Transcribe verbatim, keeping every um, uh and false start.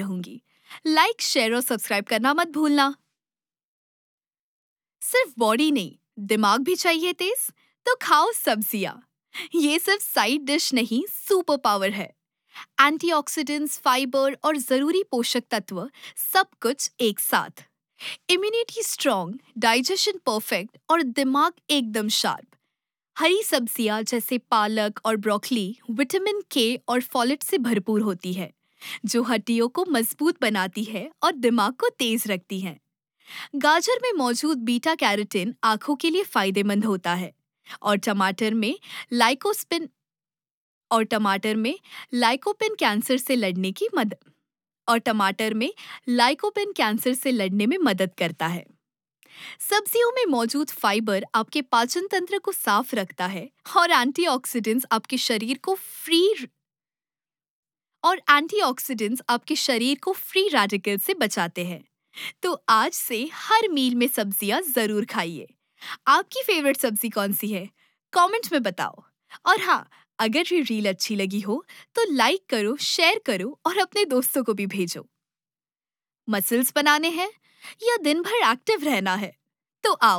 रहूंगी। Like, share और subscribe करना मत भूलना। सिर्फ बॉडी नहीं, दिमाग भी चाहिए तेज, तो खाओ सब्जियां। ये सिर्फ साइड डिश नहीं, सुपर पावर है। एंटीऑक्सीडेंट्स, फाइबर और जरूरी पोषक तत्व, सब कुछ एक साथ। इम्यूनिटी स्ट्रॉन्ग, डाइजेशन परफेक्ट और दिमाग एकदम शार्प। हरी सब्जियां जैसे पालक और ब्रोकली विटामिन के और फॉलेट से भरपूर होती है, जो हड्डियों को मजबूत बनाती है और दिमाग को तेज रखती है। गाजर में मौजूद बीटा कैरोटीन आंखों के लिए फायदेमंद होता है। और टमाटर में लाइकोपिन और टमाटर में लाइकोपिन कैंसर से लड़ने की मदद और टमाटर में लाइकोपिन कैंसर से लड़ने में मदद करता है। सब्जियों में मौजूद फाइबर आपके पाचन तंत्र को साफ रखता है और एंटीऑक्सीडेंट्स आपके शरीर को फ्री और एंटीऑक्सीडेंट्स आपके शरीर को फ्री रेडिकल से बचाते हैं। तो आज से हर मील में सब्जियां जरूर खाइए। आपकी फेवरेट सब्जी कौन सी है? कमेंट में बताओ। और हाँ, अगर ये रील अच्छी लगी हो तो लाइक करो, शेयर करो और अपने दोस्तों को भी भेजो। मसल्स बनाने हैं या दिन भर एक्टिव रहना है? तो आओ